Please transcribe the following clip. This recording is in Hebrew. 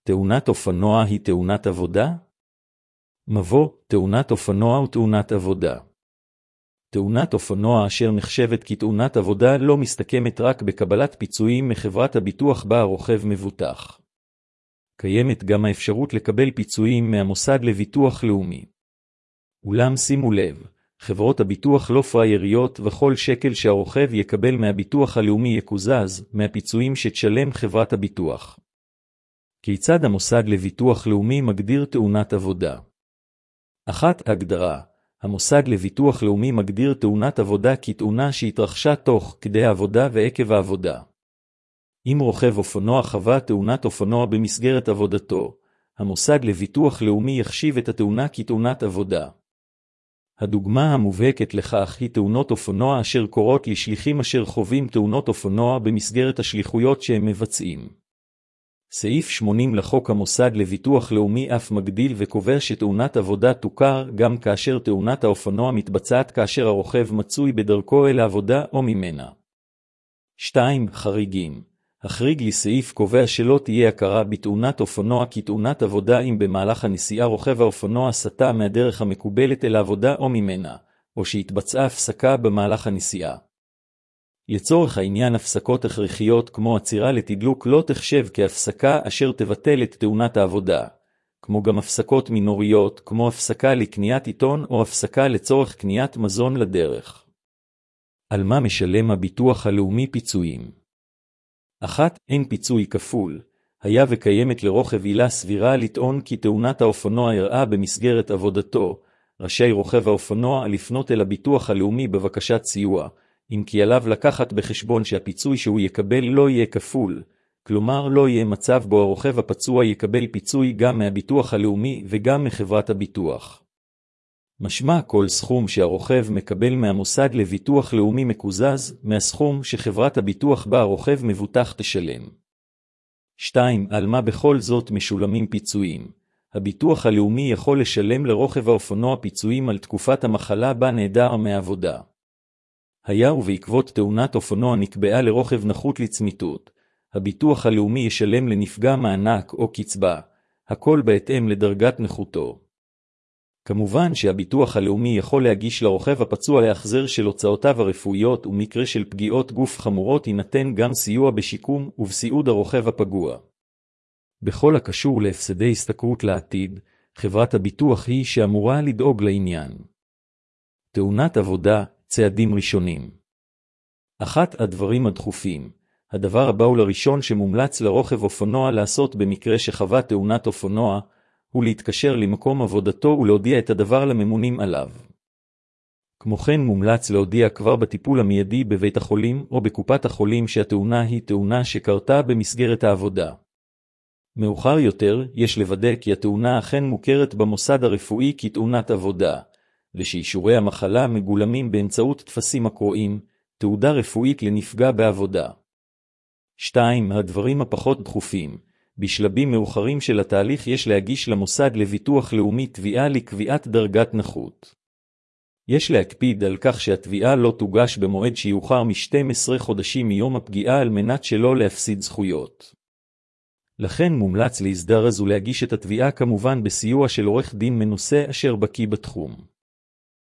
תאונת אופנוע היא תאונת עבודה? מבוא, תאונת אופנוע ותאונת עבודה. תאונת אופנוע אשר נחשבת כתאונת עבודה לא מסתכמת רק בקבלת פיצויים מחברת הביטוח בה הרוכב מבוטח. קיימת גם האפשרות לקבל פיצויים מהמוסד לביטוח לאומי. אולם שימו לב, חברות הביטוח לא פרייריות וכל שקל שהרוכב יקבל מהביטוח הלאומי יקוזז מהפיצויים שתשלם חברת הביטוח. כיצד המוסד לביטוח לאומי מגדיר תאונת עבודה? 1. הגדרה. המוסד לביטוח לאומי מגדיר תאונת עבודה כתאונה שהתרחשה תוך כדי העבודה ועקב העבודה. אם רוכב אופנוע חווה תאונת אופנוע במסגרת עבודתו, המוסד לביטוח לאומי יחשיב את התאונה כתאונת עבודה. הדוגמה המובהקת לכך היא תאונות אופנוע אשר קורות לשליחים אשר חווים תאונות אופנוע במסגרת השליחויות שהם מבצעים. סעיף 80 לחוק המוסד לביטוח לאומי אף מגדיל וקובע שתאונת עבודה תוכר גם כאשר תאונת האופנוע מתבצעת כאשר הרוכב מצוי בדרכו אל העבודה או ממנה. 2. חריגים. החריג לסעיף קובע שלא תהיה הכרה בתאונת אופנוע כתאונת עבודה אם במהלך הנסיעה רוכב האופנוע סטה מהדרך המקובלת אל העבודה או ממנה, או שהתבצעה הפסקה במהלך הנסיעה. לצורך העניין הפסקות הכרחיות כמו עצירה לתדלוק לא תחשב כהפסקה אשר תבטל את תאונת העבודה, כמו גם הפסקות מינוריות כמו הפסקה לקניית עיתון או הפסקה לצורך קניית מזון לדרך. על מה משלם הביטוח הלאומי פיצויים? 1. אין פיצוי כפול. היה וקיימת לרוכב עילה סבירה לטעון כי תאונת האופנוע אירעה במסגרת עבודתו, רשאי רוכב האופנוע לפנות אל הביטוח הלאומי בבקשת סיוע, אם כי עליו לקחת בחשבון שהפיצוי שהוא יקבל לא יהיה כפול, כלומר לא יהיה מצב בו הרוכב הפצוע יקבל פיצוי גם מהביטוח הלאומי וגם מחברת הביטוח. משמע כל סכום שהרוכב מקבל מהמוסד לביטוח לאומי מקוזז מהסכום שחברת הביטוח בה הרוכב מבוטח תשלם. 2. על מה בכל זאת משולמים פיצויים? הביטוח הלאומי יכול לשלם לרוכב האופנוע פיצויים על תקופת המחלה בה נעדר מהעבודה. היה ובעקבות תאונת אופנוע נקבעה לרוכב נכות לצמיתות, הביטוח הלאומי ישלם לנפגע מענק או קצבה, הכל בהתאם לדרגת נכותו. כמובן שהביטוח הלאומי יכול להגיש לרוכב הפצוע להחזר של הוצאותיו הרפואיות ומקרה של פגיעות גוף חמורות יינתן גם סיוע בשיקום ובסיעוד הרוכב הפגוע. בכל הקשור להפסדי הסתכרות לעתיד, חברת הביטוח היא שאמורה לדאוג לעניין. תאונת עבודה, צעדים ראשונים. 1. הדברים הדחופים. הדבר הבא הוא לראשון שמומלץ לרוכב אופנוע לעשות במקרה שחווה תאונת אופנוע, הוא להתקשר למקום עבודתו ולהודיע את הדבר לממונים עליו. כמו כן מומלץ להודיע כבר בטיפול המיידי בבית החולים או בקופת החולים שהתאונה היא תאונה שקרתה במסגרת העבודה. מאוחר יותר יש לוודא כי התאונה אכן מוכרת במוסד הרפואי כתאונת עבודה, ושאישורי המחלה מגולמים באמצעות טפסים הקרואים, תעודה רפואית לנפגע בעבודה. 2. הדברים הפחות דחופים. בשלבים מאוחרים של התהליך יש להגיש למוסד לביטוח לאומי תביעה לקביעת דרגת נכות. יש להקפיד על כך שהתביעה לא תוגש במועד שיוחר מ-12 חודשים מיום הפגיעה על מנת שלא להפסיד זכויות. לכן מומלץ להזדרז ולהגיש את התביעה כמובן בסיוע של עורך דין מנוסה אשר בקיא בתחום.